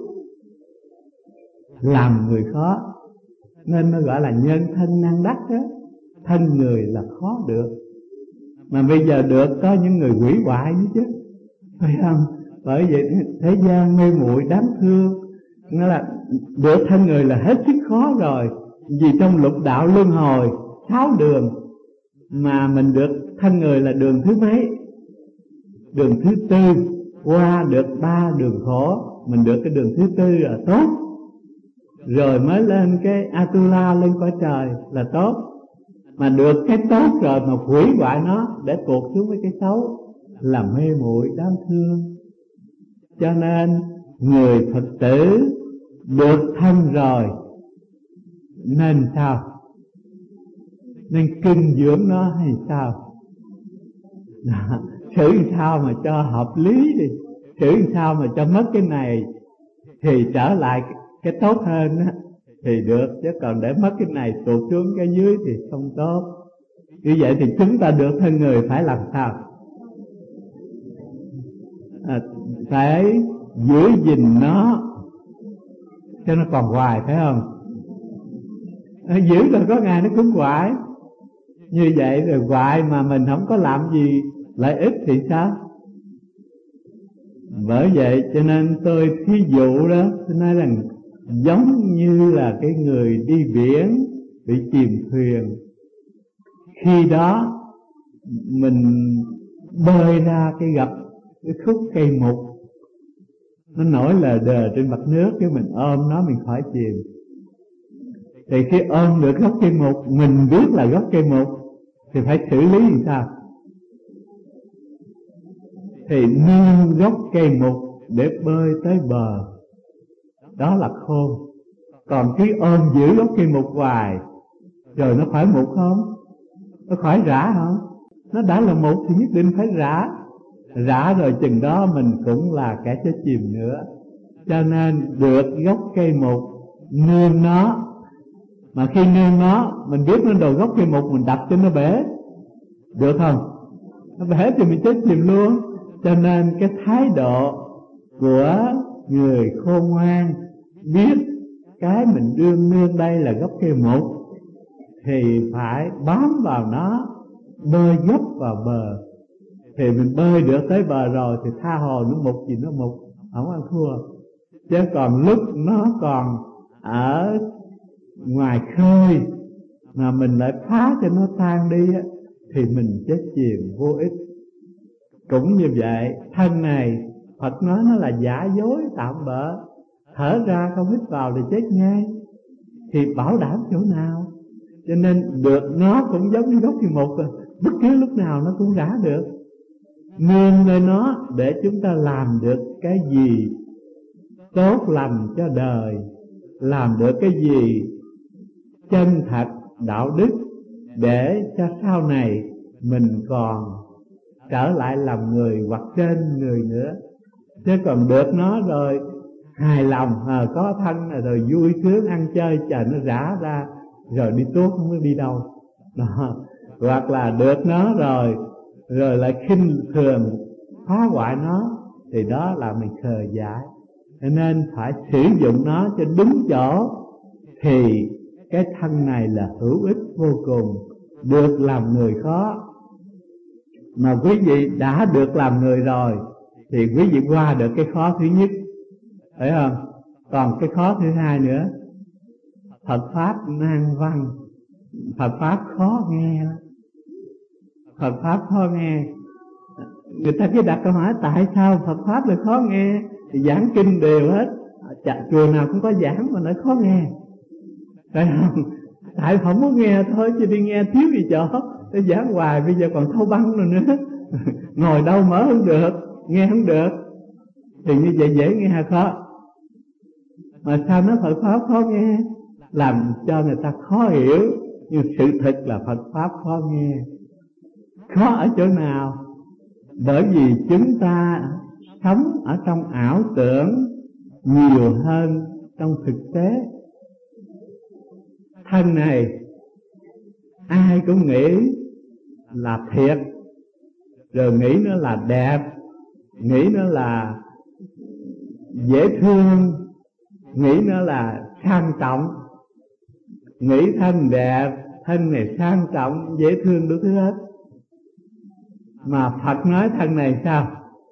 làm người khó nên nó gọi là nhân thân năng đắc đó. Thân người là khó được, mà bây giờ được có những người hủy hoại nữa chứ, phải không? Bởi vậy thế gian mê muội đáng thương. Nó là được thân người là hết sức khó rồi. Vì trong lục đạo luân hồi 6 đường, mà mình được thân người là đường thứ mấy? Đường thứ 4. Qua được 3 đường khổ, mình được cái đường thứ 4 là tốt. Rồi mới lên cái Atula, lên cõi trời là tốt. Mà được cái tốt rồi mà hủy hoại nó để tuột xuống với cái xấu là mê muội đáng thương. Cho nên người Phật tử được thân rồi nên sao? Nên kinh dưỡng nó hay sao? Xử sao mà cho hợp lý đi, xử sao mà cho mất cái này thì trở lại cái tốt hơn á thì được. Chứ còn để mất cái này tụt xuống cái dưới thì không tốt. Như vậy thì chúng ta được thân người phải làm sao? Phải giữ gìn nó cho nó còn hoài, phải không? Giữ rồi có ngày nó cũng hoài. Như vậy rồi hoài mà mình không có làm gì lợi ích thì sao? Bởi vậy cho nên tôi thí dụ đó, tôi nói rằng giống như là cái người đi biển bị chìm thuyền. Khi đó mình bơi ra cái gặp cái khúc cây mục, nó nổi lờ đờ trên mặt nước, cái mình ôm nó mình khỏi chìm. Thì khi ôm được gốc cây mục, mình biết là gốc cây mục thì phải xử lý làm sao? Thì nương gốc cây mục để bơi tới bờ, đó là khôn. Còn khi ôm giữ gốc cây mục hoài rồi nó khỏi mục không? Nó khỏi rã không? Nó đã là mục thì nhất định phải rã. Rã rồi chừng đó mình cũng là kẻ chết chìm nữa. Cho nên được gốc cây mục nương nó. Mà khi nương nó, mình biết nó đầu gốc cây mục, mình đập cho nó bể, được không? Nó bể thì mình chết chìm luôn. Cho nên cái thái độ của người khôn ngoan biết cái mình đương nương đây là gốc cây mục thì phải bám vào nó, bơi dốc vào bờ. Thì mình bơi được tới bờ rồi thì tha hồ nó mục gì nó mục, không ăn thua. Chứ còn lúc nó còn ở ngoài khơi mà mình lại phá cho nó tan đi á, thì mình chết chìm vô ích. Cũng như vậy, thân này Phật nói nó là giả dối tạm bợ, thở ra không hít vào thì chết ngay, thì bảo đảm chỗ nào? Cho nên được nó cũng giống như gốc cây mục, bất cứ lúc nào nó cũng rã được. Nương nơi nó để chúng ta làm được cái gì tốt lành cho đời, làm được cái gì chân thật đạo đức, để cho sau này mình còn trở lại làm người hoặc trên người nữa. Chứ còn được nó rồi hài lòng, có thân rồi vui sướng ăn chơi, chờ nó rã ra rồi đi tuốt không biết đi đâu đó. Hoặc là được nó rồi lại khinh thường phá hoại nó, thì đó là mình khờ dại. Cho nên phải sử dụng nó cho đúng chỗ, thì cái thân này là hữu ích vô cùng. Được làm người khó, mà quý vị đã được làm người rồi thì quý vị qua được cái khó thứ nhất, phải không? Còn cái khó thứ hai nữa, Phật Pháp nan văn, Phật Pháp khó nghe. Phật Pháp khó nghe. Người ta cứ đặt câu hỏi tại sao Phật Pháp lại khó nghe, thì giảng kinh đều hết, chùa nào cũng có giảng mà nói khó nghe, phải không? Tại không muốn nghe thôi, chứ đi nghe thiếu gì chỗ. Tôi giảng hoài bây giờ còn thâu băng rồi nữa. Ngồi đâu mở không được, nghe không được. Thì như vậy dễ nghe hay khó? Mà sao nó Phật Pháp khó nghe? Làm cho người ta khó hiểu. Nhưng sự thật là Phật Pháp khó nghe. Khó ở chỗ nào? Bởi vì chúng ta sống ở trong ảo tưởng nhiều hơn trong thực tế. Thân này ai cũng nghĩ là thiệt, rồi nghĩ nó là đẹp, nghĩ nó là dễ thương, nghĩ nó là sang trọng. Nghĩ thân đẹp, thân này sang trọng, dễ thương đủ thứ hết. Mà Phật nói thân này sao?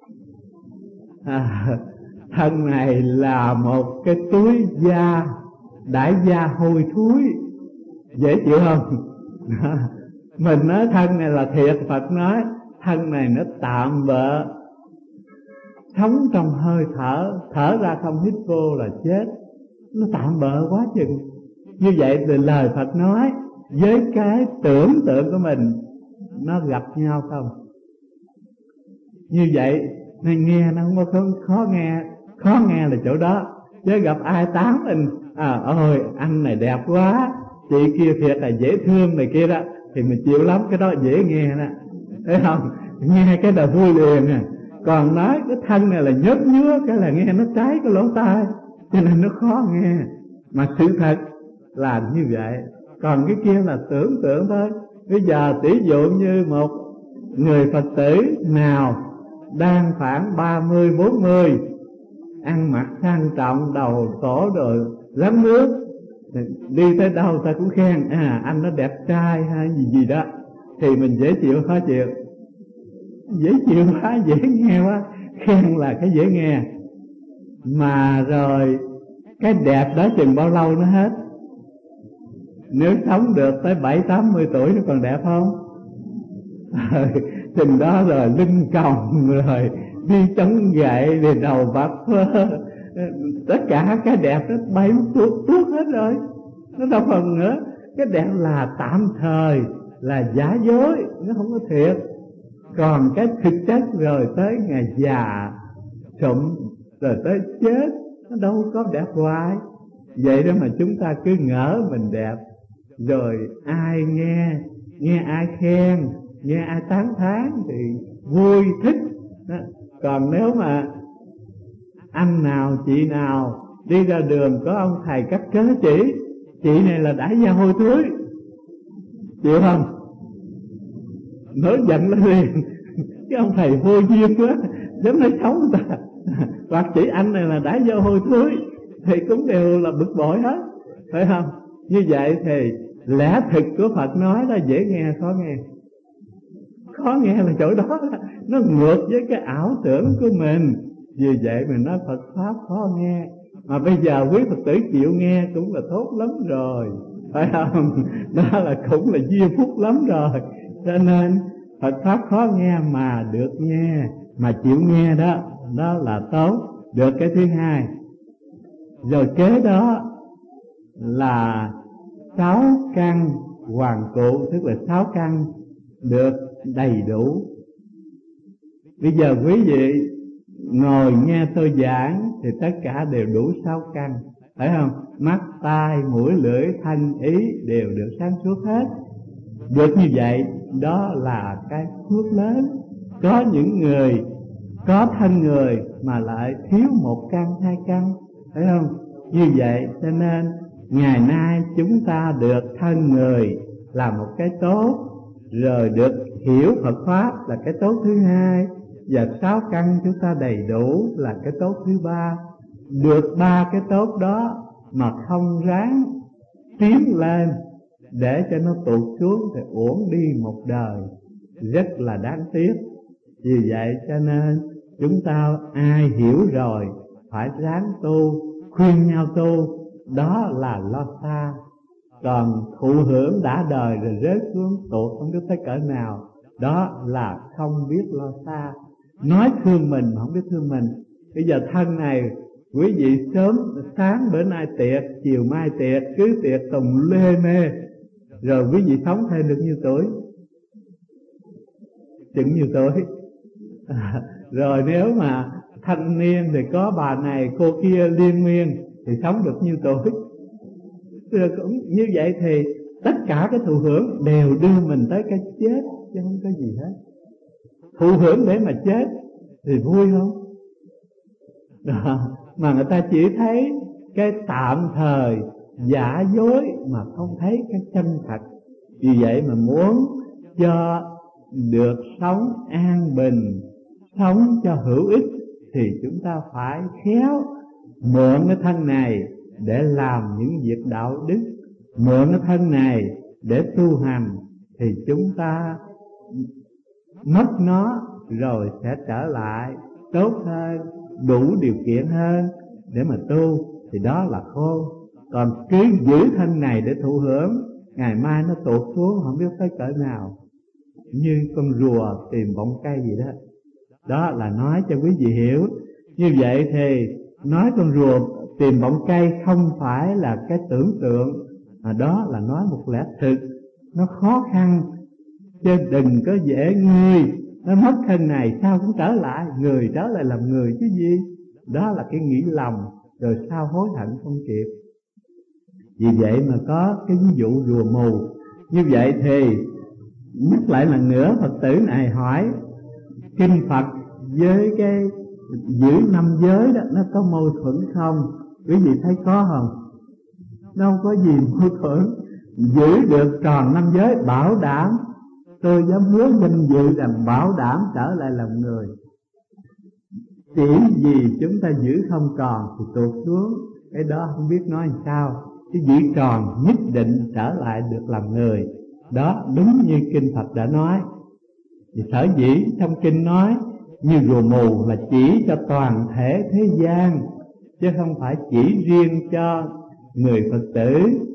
Thân này là một cái túi da, đại da hôi thối, dễ chịu không? Mình nói thân này là thiệt, Phật nói thân này nó tạm bợ, sống trong hơi thở, thở ra không hít vô là chết, nó tạm bợ quá chừng. Như vậy thì lời Phật nói với cái tưởng tượng của mình nó gặp nhau không? Như vậy nên nghe nó không có khó nghe. Khó nghe là chỗ đó. Chứ gặp ai tán mình, ôi anh này đẹp quá, chị kia thiệt là dễ thương này kia đó, thì mình chịu lắm, cái đó dễ nghe đó, thấy không? Nghe cái là vui liền à. Còn nói cái thân này là nhớt nhứa, cái là nghe nó trái cái lỗ tai, cho nên nó khó nghe. Mà sự thật là như vậy. Còn cái kia là tưởng tượng thôi. Bây giờ tỷ dụ như một người Phật tử nào đang khoảng 30-40, ăn mặc sang trọng, đầu tổ rồi lắm nước, đi tới đâu ta cũng khen anh nó đẹp trai hay gì đó, thì mình dễ chịu khó chịu? Dễ chịu quá, dễ nghe quá. Khen là cái dễ nghe. Mà rồi cái đẹp đó chừng bao lâu nó hết? Nếu sống được tới 70-80 tuổi nó còn đẹp không? Chừng đó rồi lưng còng, rồi đi chống gậy, rồi đầu bạc phơ, tất cả cái đẹp nó bay tuốt hết rồi, nó đâu còn nữa. Cái đẹp là tạm thời, là giả dối, nó không có thiệt. Còn cái thực chất rồi tới ngày già sụm, rồi tới chết, nó đâu có đẹp hoài. Vậy đó mà chúng ta cứ ngỡ mình đẹp, rồi ai nghe ai khen, nghe ai tán thán thì vui thích đó. Còn nếu mà anh nào chị nào đi ra đường có ông thầy cắt cớ chỉ, chị này là đã da hôi thối, chịu không? Nổi giận lên liền. Cái ông thầy vô duyên quá, dám nói xấu người ta. Hoặc chỉ anh này là đã da hôi thối, thì cũng đều là bực bội hết, phải không? Như vậy thì lẽ thực của Phật nói là dễ nghe khó nghe? Khó nghe là chỗ đó, nó ngược với cái ảo tưởng của mình. Vì vậy mình nói Phật Pháp khó nghe. Mà bây giờ quý Phật tử chịu nghe cũng là tốt lắm rồi, phải không? Đó là cũng là duyên phúc lắm rồi. Cho nên Phật Pháp khó nghe mà được nghe, mà chịu nghe đó, đó là tốt. Được cái thứ hai. Rồi kế đó là 6 căn hoàn cụ, tức là 6 căn được đầy đủ. Bây giờ quý vị ngồi nghe tôi giảng thì tất cả đều đủ 6 căn, phải không? Mắt, tai, mũi, lưỡi, thân, ý đều được sáng suốt hết. Được như vậy, đó là cái phước lớn. Có những người có thân người mà lại thiếu 1 căn, 2 căn, phải không? Như vậy cho nên ngày nay chúng ta được thân người là một cái tốt, rồi được hiểu Phật Pháp là cái tốt thứ hai, và 6 căn chúng ta đầy đủ là cái tốt thứ ba. Được 3 cái tốt đó mà không ráng tiến lên để cho nó tụt xuống thì uổng đi một đời, rất là đáng tiếc. Vì vậy cho nên chúng ta ai hiểu rồi phải ráng tu, khuyên nhau tu, đó là lo xa. Còn thụ hưởng đã đời rồi rớt xuống tụt không biết tới cỡ nào, đó là không biết lo xa. Nói thương mình mà không biết thương mình. Bây giờ thân này Quý vị sớm sáng bữa nay tiệc, chiều mai tiệc, cứ tiệc tùng lê mê, rồi quý vị sống thêm được nhiêu tuổi? Chừng nhiêu tuổi? Rồi nếu mà thanh niên thì có bà này cô kia liên miên thì sống được nhiêu tuổi? Rồi cũng như vậy thì tất cả cái thụ hưởng đều đưa mình tới cái chết, chứ không có gì hết. Thụ hưởng để mà chết thì vui không? Đó. Mà người ta chỉ thấy cái tạm thời giả dối mà không thấy cái chân thật. Vì vậy mà muốn cho được sống an bình, sống cho hữu ích, thì chúng ta phải khéo mượn cái thân này để làm những việc đạo đức, mượn cái thân này để tu hành, thì chúng ta mất nó rồi sẽ trở lại tốt hơn, đủ điều kiện hơn để mà tu, thì đó là khôn. Còn cứ giữ thân này để thụ hưởng, ngày mai nó tụt xuống không biết tới cỡ nào, như con rùa tìm bọng cây gì đó. Đó là nói cho quý vị hiểu. Như vậy thì nói con rùa tìm bọng cây không phải là cái tưởng tượng, mà đó là nói một lẽ thực. Nó khó khăn, chứ đừng có dễ ngươi nó mất thân này sao cũng trở lại, người trở lại làm người chứ gì. Đó là cái nghĩ lầm, rồi sao hối hận không kịp. Vì vậy mà có cái ví dụ rùa mù. Như vậy thì nhắc lại lần nữa, Phật tử này hỏi kinh Phật với cái giữ 5 giới đó nó có mâu thuẫn không? Quý vị thấy có không? Đâu có gì mâu thuẫn. Giữ được tròn 5 giới bảo đảm, tôi dám hứa danh dự rằng bảo đảm trở lại làm người. Chỉ vì chúng ta giữ không tròn thì tụt xuống, cái đó không biết nói làm sao. Cái giữ tròn nhất định trở lại được làm người. Đó đúng như kinh Phật đã nói. Thì sở dĩ trong kinh nói như rùa mù là chỉ cho toàn thể thế gian, chứ không phải chỉ riêng cho người Phật tử